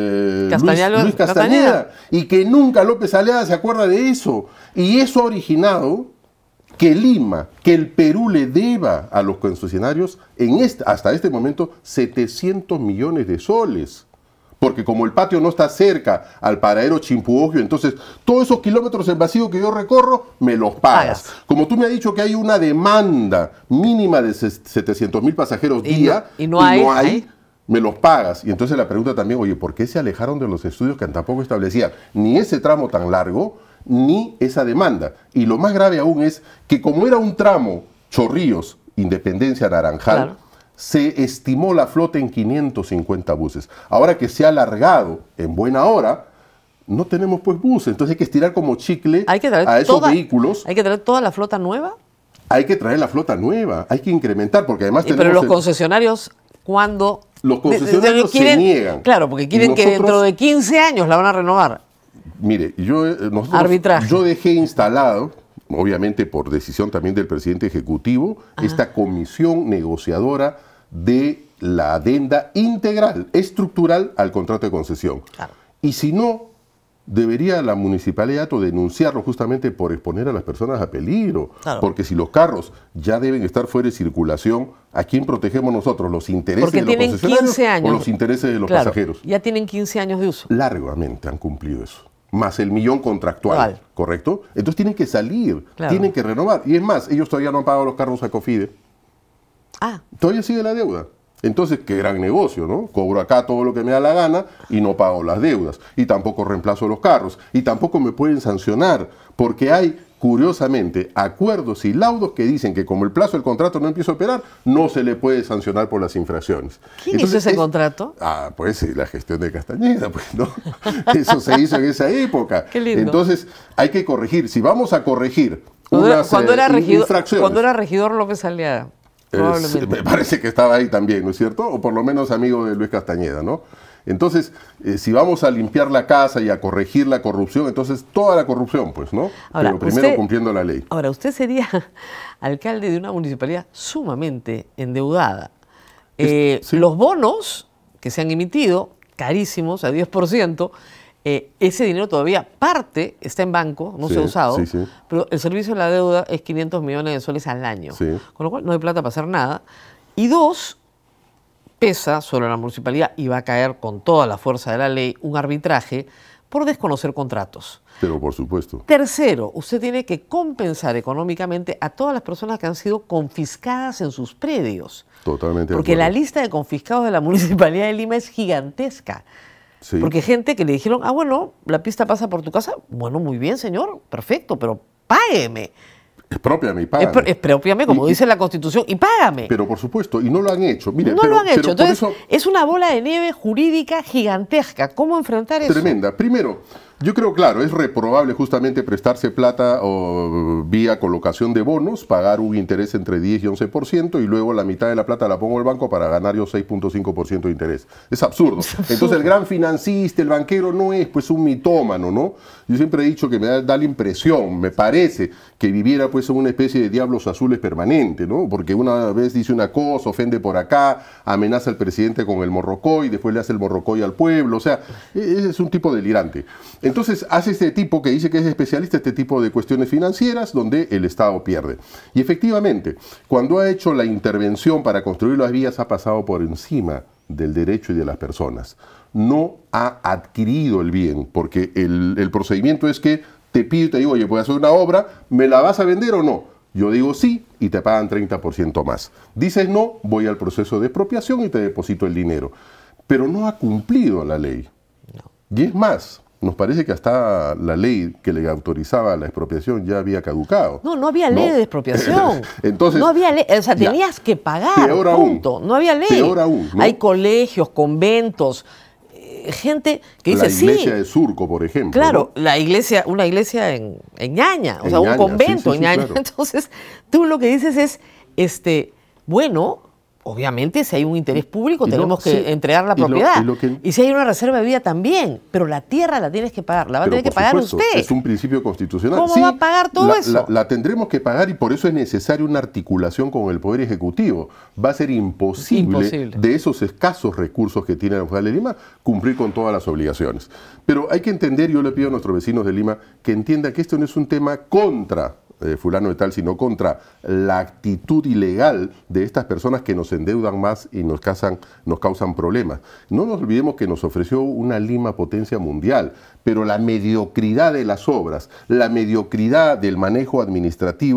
Luis Castañeda. Y que nunca López Aliaga se acuerda de eso. Y eso ha originado que Lima, que el Perú le deba a los concesionarios hasta este momento 700 millones de soles. Porque como el patio no está cerca al paradero Chimpuogio, entonces todos esos kilómetros en vacío que yo recorro, me los pagas. Como tú me has dicho que hay una demanda mínima de 700.000 pasajeros día y no hay, me los pagas. Y entonces la pregunta también, oye, ¿por qué se alejaron de los estudios que tampoco establecían ni ese tramo tan largo, ni esa demanda? Y lo más grave aún es que como era un tramo Chorrillos, Independencia, Naranjal, se estimó la flota en 550 buses. Ahora que se ha alargado en buena hora, no tenemos pues buses, entonces hay que estirar como chicle a esos vehículos. ¿Hay que traer toda la flota nueva? Hay que traer la flota nueva, hay que incrementar, porque además tenemos... Pero los concesionarios, ¿cuándo? Los concesionarios se niegan. Claro, porque quieren que dentro de 15 años la van a renovar. Mire, yo dejé instalado, obviamente por decisión también del presidente ejecutivo, esta comisión negociadora de la adenda integral, estructural al contrato de concesión. Claro. Y si no, debería la municipalidad denunciarlo justamente por exponer a las personas a peligro. Claro. Porque si los carros ya deben estar fuera de circulación, ¿a quién protegemos nosotros? ¿Los intereses de los concesionarios 15 años, o los intereses de los pasajeros? Ya tienen 15 años de uso. Largamente han cumplido eso. Más el millón contractual, ¿correcto? Entonces tienen que salir, tienen que renovar. Y es más, ellos todavía no han pagado los carros a Cofide. Todavía sigue la deuda. Entonces, qué gran negocio, ¿no? Cobro acá todo lo que me da la gana y no pago las deudas. Y tampoco reemplazo los carros. Y tampoco me pueden sancionar, porque hay, curiosamente, acuerdos y laudos que dicen que como el plazo del contrato no empieza a operar, no se le puede sancionar por las infracciones. ¿Quién hizo ese contrato? Pues la gestión de Castañeda, pues, ¿no? Eso se hizo en esa época. Qué lindo. Entonces, hay que corregir. Si vamos a corregir cuando era infracciones... Cuando era regidor López Aliaga. Me parece que estaba ahí también, ¿no es cierto? O por lo menos amigo de Luis Castañeda, ¿no? Entonces, si vamos a limpiar la casa y a corregir la corrupción, entonces toda la corrupción, pues, ¿no? Ahora, pero primero cumpliendo la ley. Ahora, usted sería alcalde de una municipalidad sumamente endeudada. Sí. Los bonos que se han emitido, carísimos, a 10%, ese dinero todavía parte está en banco, no se ha usado, pero el servicio de la deuda es 500 millones de soles al año, con lo cual no hay plata para hacer nada. Y dos, pesa sobre la municipalidad y va a caer con toda la fuerza de la ley un arbitraje por desconocer contratos. Pero por supuesto. Tercero, usted tiene que compensar económicamente a todas las personas que han sido confiscadas en sus predios. Totalmente. Porque la lista de confiscados de la Municipalidad de Lima es gigantesca. Sí. Porque gente que le dijeron, bueno, la pista pasa por tu casa. Bueno, muy bien, señor, perfecto, pero págueme. Expropiame y págame. Expropiame, como dice la Constitución, y págame. Pero por supuesto, y no lo han hecho. Mire, no lo han hecho. Entonces, es una bola de nieve jurídica gigantesca. ¿Cómo enfrentar eso? Tremenda. Primero, yo creo, claro, es reprobable justamente prestarse plata o vía colocación de bonos, pagar un interés entre 10 y 11% y luego la mitad de la plata la pongo al banco para ganar yo 6.5% de interés. Es absurdo. Entonces el gran financista, el banquero no es pues un mitómano, ¿no? Yo siempre he dicho que me da la impresión, me parece que viviera pues en una especie de diablos azules permanente, ¿no? Porque una vez dice una cosa, ofende por acá, amenaza al presidente con el morrocoy, después le hace el morrocoy al pueblo, o sea, es un tipo delirante. Entonces hace este tipo que dice que es especialista, este tipo de cuestiones financieras donde el Estado pierde. Y efectivamente, cuando ha hecho la intervención para construir las vías ha pasado por encima del derecho y de las personas. No ha adquirido el bien, porque el procedimiento es que te pido y te digo, oye, voy a hacer una obra, ¿me la vas a vender o no? Yo digo sí y te pagan 30% más. Dices no, voy al proceso de expropiación y te deposito el dinero. Pero no ha cumplido la ley. Y es más, nos parece que hasta la ley que le autorizaba la expropiación ya había caducado. No había ley de expropiación. Entonces, no había ley, o sea, tenías que pagar, peor punto. Aún, no había ley. Peor aún, ¿no? Hay colegios, conventos, gente que dice sí. La iglesia de Surco, por ejemplo. Claro, ¿no? una iglesia en Ñaña, o sea, Ñaña, un convento en Ñaña. Claro. Entonces, tú lo que dices es, bueno, obviamente si hay un interés público tenemos que entregar la propiedad. Y si hay una reserva de vida también, pero la tierra la tienes que pagar, la va a tener que pagar usted. Es un principio constitucional. ¿Cómo va a pagar todo eso? La tendremos que pagar y por eso es necesaria una articulación con el Poder Ejecutivo. Va a ser imposible de esos escasos recursos que tiene la Municipalidad de Lima cumplir con todas las obligaciones. Pero hay que entender, yo le pido a nuestros vecinos de Lima que entiendan que esto no es un tema contra fulano de tal, sino contra la actitud ilegal de estas personas que nos endeudan más y nos causan problemas. No nos olvidemos que nos ofreció una Lima potencia mundial, pero la mediocridad de las obras, la mediocridad del manejo administrativo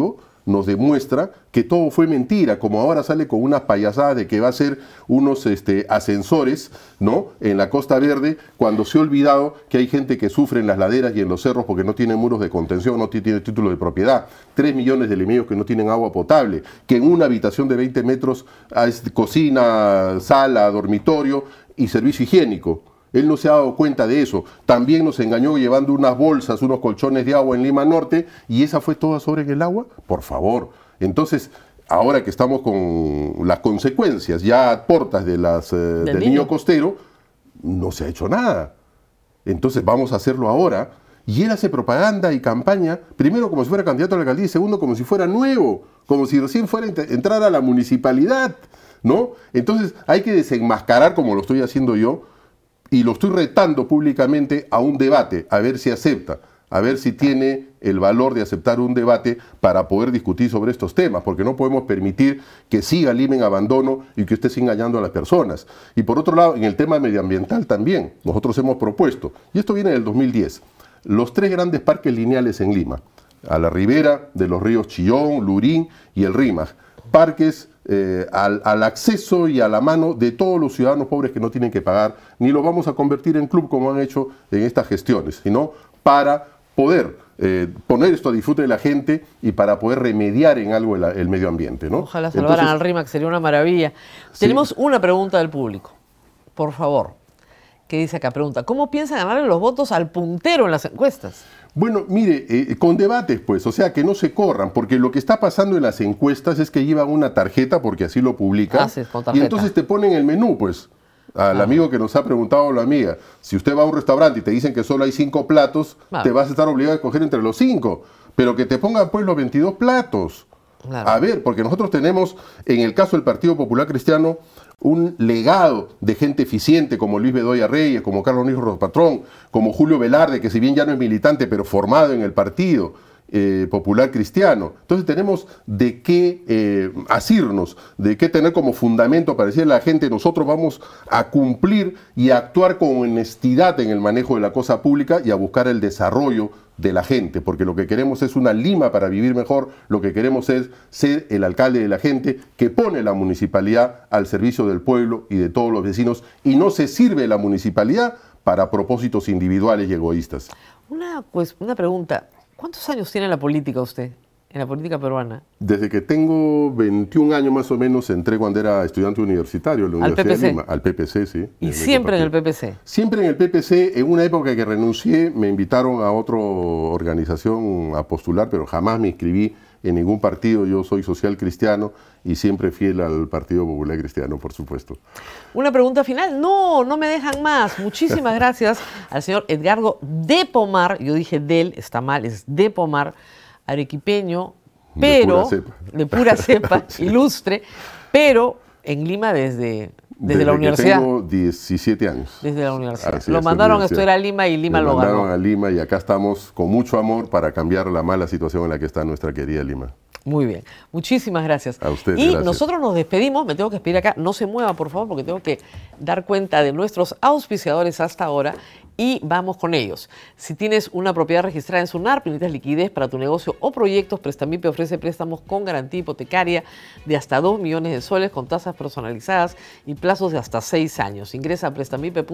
nos demuestra que todo fue mentira, como ahora sale con unas payasadas de que va a ser unos ascensores, ¿no?, en la Costa Verde, cuando se ha olvidado que hay gente que sufre en las laderas y en los cerros porque no tienen muros de contención, no tiene título de propiedad, 3 millones de limeños que no tienen agua potable, que en una habitación de 20 metros hay cocina, sala, dormitorio y servicio higiénico. Él no se ha dado cuenta de eso. También nos engañó llevando unas bolsas, unos colchones de agua en Lima Norte, y esa fue toda sobre el agua. Por favor. Entonces, ahora que estamos con las consecuencias ya a portas de del niño costero, no se ha hecho nada. Entonces vamos a hacerlo ahora. Y él hace propaganda y campaña, primero como si fuera candidato a la alcaldía y segundo como si fuera nuevo, como si recién fuera a entrar a la municipalidad, ¿no? Entonces hay que desenmascarar, como lo estoy haciendo yo, y lo estoy retando públicamente a un debate, a ver si acepta, a ver si tiene el valor de aceptar un debate para poder discutir sobre estos temas, porque no podemos permitir que siga Lima en abandono y que usted esté engañando a las personas. Y por otro lado, en el tema medioambiental también, nosotros hemos propuesto, y esto viene del 2010, los 3 grandes parques lineales en Lima, a la ribera de los ríos Chillón, Lurín y el Rímac, parques al acceso y a la mano de todos los ciudadanos pobres que no tienen que pagar, ni lo vamos a convertir en club como han hecho en estas gestiones, sino para poder poner esto a disfrute de la gente y para poder remediar en algo el medio ambiente, ¿no? Ojalá salvaran al Rímac, sería una maravilla. Sí. Tenemos una pregunta del público, por favor. ¿Qué dice acá? Pregunta, ¿cómo piensa ganarle los votos al puntero en las encuestas? Bueno, mire, con debates, pues, o sea, que no se corran, porque lo que está pasando en las encuestas es que llevan una tarjeta, porque así lo publican, sí, y entonces te ponen el menú, pues, al amigo que nos ha preguntado, la amiga, si usted va a un restaurante y te dicen que solo hay 5 platos, te vas a estar obligado a escoger entre los 5, pero que te pongan, pues, los 22 platos. Claro. A ver, porque nosotros tenemos, en el caso del Partido Popular Cristiano, un legado de gente eficiente como Luis Bedoya Reyes, como Carlos Nijo Rospatrón, como Julio Velarde, que si bien ya no es militante, pero formado en el Partido Popular Cristiano. Entonces tenemos de qué asirnos, de qué tener como fundamento para decirle a la gente, nosotros vamos a cumplir y a actuar con honestidad en el manejo de la cosa pública y a buscar el desarrollo de la gente, porque lo que queremos es una Lima para vivir mejor, lo que queremos es ser el alcalde de la gente que pone la municipalidad al servicio del pueblo y de todos los vecinos, y no se sirve la municipalidad para propósitos individuales y egoístas. Una pregunta, ¿cuántos años tiene en la política usted, en la política peruana? Desde que tengo 21 años más o menos, entré cuando era estudiante universitario en la Universidad de Lima. Al PPC, sí. ¿Y siempre en el PPC? Siempre en el PPC. En una época que renuncié, me invitaron a otra organización a postular, pero jamás me inscribí en ningún partido. Yo soy social cristiano y siempre fiel al Partido Popular Cristiano, por supuesto. Una pregunta final. No me dejan más. Muchísimas gracias al señor Edgardo de Pomar. Yo dije del, está mal, es de Pomar, arequipeño, pero de pura cepa, sí. Ilustre, pero en Lima desde la universidad. Tengo 17 años. Desde la universidad. Lo mandaron a estudiar a Lima y Lima lo ganó. Lo mandaron a Lima y acá estamos con mucho amor para cambiar la mala situación en la que está nuestra querida Lima. Muy bien. Muchísimas gracias. A usted, y gracias. Nosotros nos despedimos. Me tengo que despedir acá. No se mueva, por favor, porque tengo que dar cuenta de nuestros auspiciadores hasta ahora y vamos con ellos. Si tienes una propiedad registrada en SUNARP, necesitas liquidez para tu negocio o proyectos, Prestamipe ofrece préstamos con garantía hipotecaria de hasta 2 millones de soles con tasas personalizadas y plazos de hasta 6 años. Ingresa a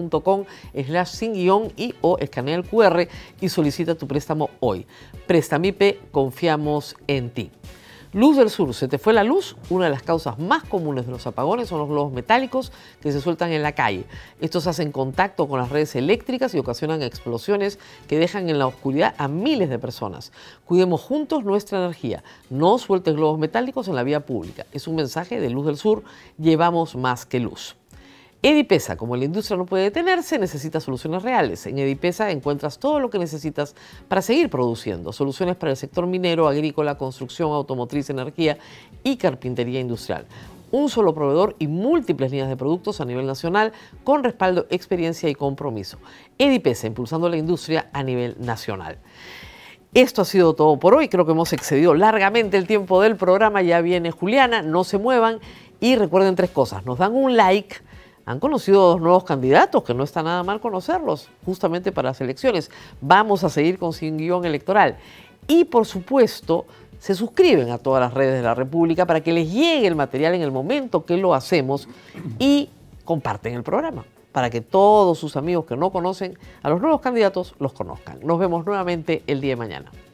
prestamipe.com/sin- y o escanea el QR y solicita tu préstamo hoy. Prestamipe, confiamos en ti. Luz del Sur, ¿se te fue la luz? Una de las causas más comunes de los apagones son los globos metálicos que se sueltan en la calle. Estos hacen contacto con las redes eléctricas y ocasionan explosiones que dejan en la oscuridad a miles de personas. Cuidemos juntos nuestra energía. No sueltes globos metálicos en la vía pública. Es un mensaje de Luz del Sur. Llevamos más que luz. Edipesa, como la industria no puede detenerse, necesita soluciones reales. En Edipesa encuentras todo lo que necesitas para seguir produciendo. Soluciones para el sector minero, agrícola, construcción, automotriz, energía y carpintería industrial. Un solo proveedor y múltiples líneas de productos a nivel nacional con respaldo, experiencia y compromiso. Edipesa, impulsando la industria a nivel nacional. Esto ha sido todo por hoy. Creo que hemos excedido largamente el tiempo del programa. Ya viene Juliana, no se muevan. Y recuerden 3 cosas. Nos dan un like. Han conocido 2 nuevos candidatos, que no está nada mal conocerlos, justamente para las elecciones. Vamos a seguir con Sin Guión Electoral. Y, por supuesto, se suscriben a todas las redes de la República para que les llegue el material en el momento que lo hacemos y comparten el programa para que todos sus amigos que no conocen a los nuevos candidatos los conozcan. Nos vemos nuevamente el día de mañana.